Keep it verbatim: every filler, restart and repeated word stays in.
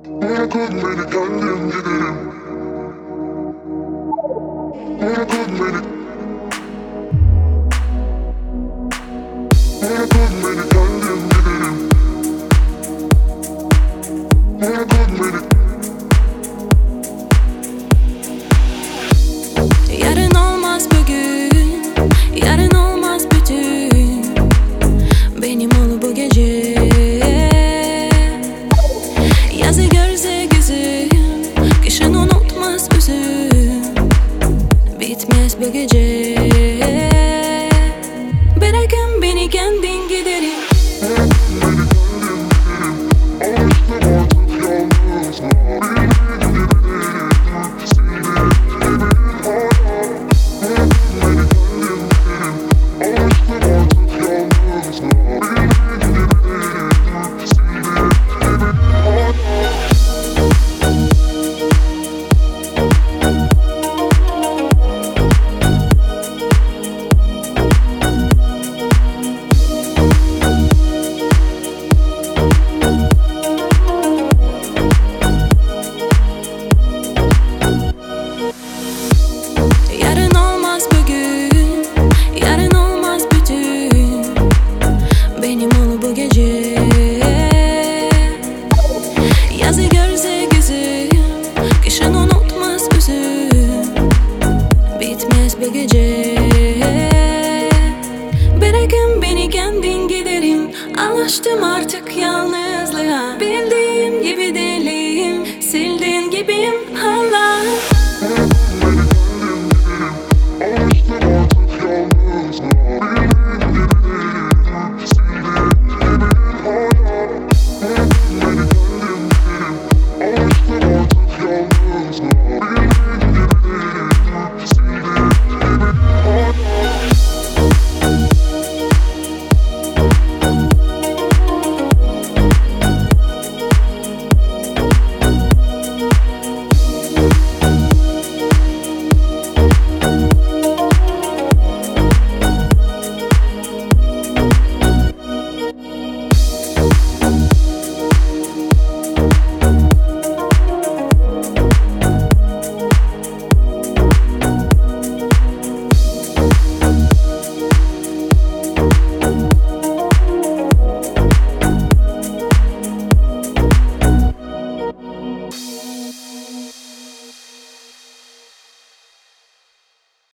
Bırakın beni kendim giderim. Bırakın beni. Bırakın beni kendim giderim. Bırakın beni. Yarın olmaz bugün, yarın olmaz bütün. Benim ol bu gece. Yazı görse gözüm, kışın unutmaz üzüm. Bitmez bu gece. Bırakın beni kendin giderim. Yarın olmaz bugün, yarın olmaz bütün. Benim ol bu gece. Yazı görse gözüm, kışın unutmaz üzüm. Bitmez bu gece. Bırakın beni kendin giderim. Alıştım artık yalnızlığa. Bildiğim gibi değil.